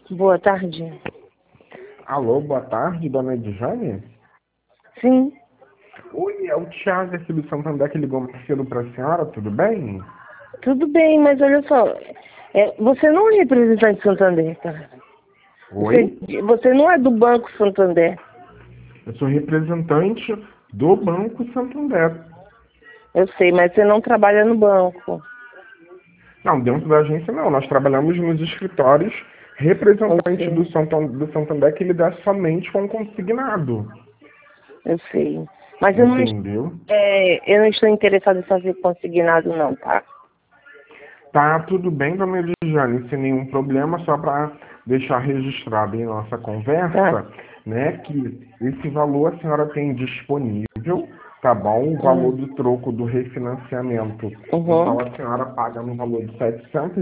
Boa tarde. Alô, boa tarde, dona Edjane? Sim, Oi, é o Thiago aqui do Santander que ligou mais cedo para a senhora, tudo bem? tudo bem, mas olha só, você não é representante de Santander, tá? Oi? Você não é do Banco Santander. Eu sou representante do Banco Santander. Eu sei, mas você não trabalha no banco. Não, dentro da agência não, nós trabalhamos nos escritórios representante Eu do Santander que lida somente com consignado. eu sei. Mas Entendeu? eu não estou interessada em fazer consignado não, tá? Tá tudo bem, dona Edjane, sem nenhum problema, só para deixar registrado em nossa Tá. conversa, né, que esse valor a senhora tem disponível, tá bom? O valor Hum. do troco do refinanciamento, no Uhum. qual a senhora paga no valor de R$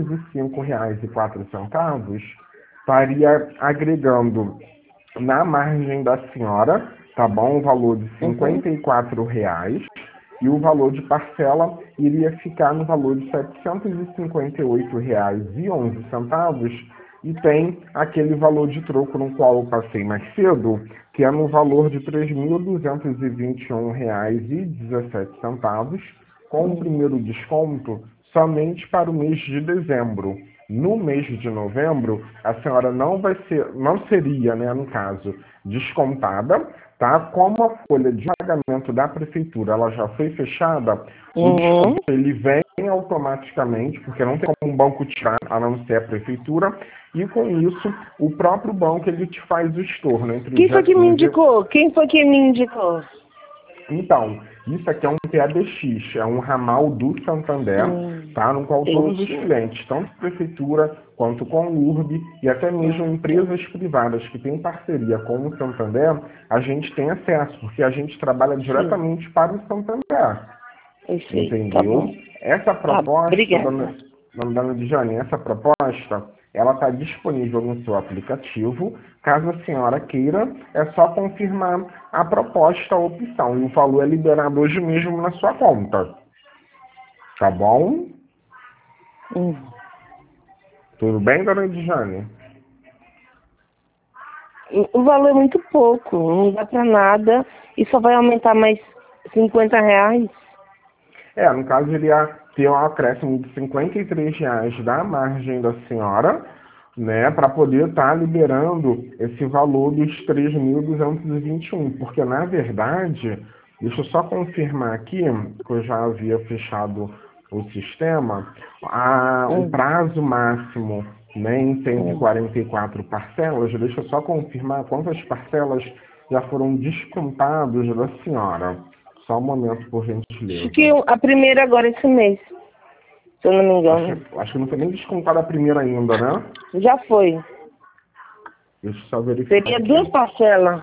705,04, estaria agregando na margem da senhora, tá bom? O valor de R$ Uhum. 54,00 e o valor de parcela iria ficar no valor de R$ 758,11 e tem aquele valor de troco no qual eu passei mais cedo, que é no valor de R$ 3.221,17, com o Hum. primeiro desconto somente para o mês de dezembro. No mês de novembro, a senhora não seria, né, no caso, descontada, tá? Como a folha de pagamento da prefeitura ela já foi fechada, o Uhum. desconto ele vem automaticamente, porque não tem como um banco tirar, a não ser a prefeitura, e com isso o próprio banco ele te faz o estorno entre o Quem dia foi que me 15. indicou? Quem foi que me indicou? Então, isso aqui é um PABX, é um ramal do Santander, tá? No qual todos os Entendi. clientes, tanto prefeitura quanto com o URB e até mesmo empresas privadas que têm parceria com o Santander, a gente tem acesso, porque a gente trabalha Sim, diretamente para o Santander. eu sei. Tá Entendeu? bom. Essa Tá, proposta, obrigada. dona Dijane, essa proposta, ela está disponível no seu aplicativo. Caso a senhora queira, é só confirmar a proposta, a opção. E o valor é liberado hoje mesmo na sua conta. Tá bom? Hum. Tudo bem, dona Dijane? O valor é muito pouco, não dá pra nada e só vai aumentar mais R$ 50. No caso, ele ia ter um acréscimo de R$ 53,00 da margem da senhora, né, para poder estar liberando esse valor dos 3.221, porque na verdade, deixa eu só confirmar aqui, que eu já havia fechado o sistema, o Hum, prazo máximo, né, em cento e hum. quarenta e quatro parcelas, deixa eu só confirmar quantas parcelas já foram descontadas da senhora. Só um momento, por Acho que gentileza. a primeira agora esse mês, se eu não me engano. Acho que não foi nem descontada a primeira ainda, né? Já foi. Deixa eu só verificar Seria aqui. 2 parcelas.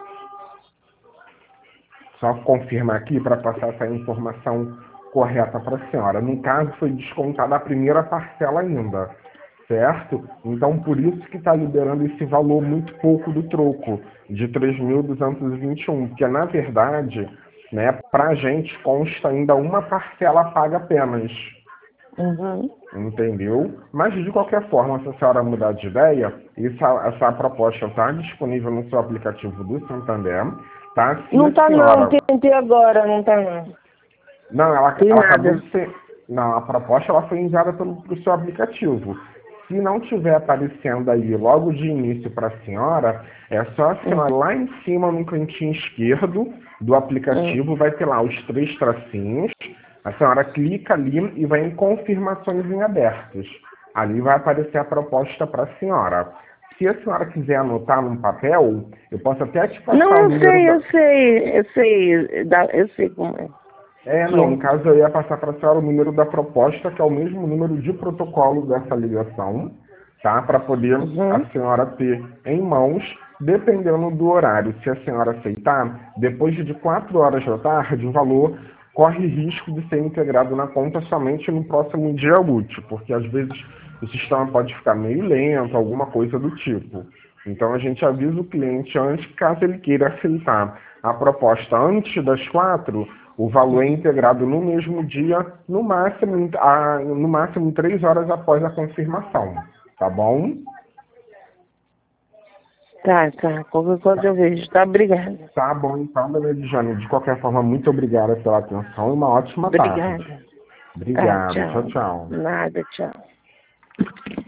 Só confirmar aqui para passar essa informação correta para a senhora. No caso, foi descontada a primeira parcela ainda, certo? Então, por isso que está liberando esse valor muito pouco do troco, de 3.221, porque, na verdade, né, para a gente consta ainda uma parcela paga apenas. Uhum. Entendeu? Mas, de qualquer forma, se a senhora mudar de ideia, essa proposta está disponível no seu aplicativo do Santander, tá? Se Não a tá não, senhora... tentei agora, não tá não. Não, Tem ela acabou nada. de ser... Não, a proposta ela foi enviada pro seu aplicativo. Se não tiver aparecendo aí logo de início para a senhora, é só a Hum, senhora lá em cima no cantinho esquerdo do hum. aplicativo, vai ter lá os 3 tracinhos. A senhora clica ali e vai em confirmações em abertos. Ali vai aparecer a proposta para a senhora. Se a senhora quiser anotar num papel, eu posso até te Não, passar o número da... eu sei como é. Que Não, é. no caso eu ia passar para a senhora o número da proposta, que é o mesmo número de protocolo dessa ligação, tá? Para poder a Uhum. senhora ter em mãos, dependendo do horário. Se a senhora aceitar, depois de 4 horas da tarde, o valor corre risco de ser integrado na conta somente no próximo dia útil, porque às vezes o sistema pode ficar meio lento, alguma coisa do tipo. Então a gente avisa o cliente antes, caso ele queira aceitar a proposta antes das 4, o valor é integrado no mesmo dia, no máximo 3 horas após a confirmação. Tá bom? Tá. Qualquer coisa eu vejo. Tá, obrigada. Tá bom, então, dona Edjane. De qualquer forma, muito obrigada pela atenção e uma ótima tarde. Obrigada. Tá, Obrigado. Tchau, tchau. tchau. Nada, tchau.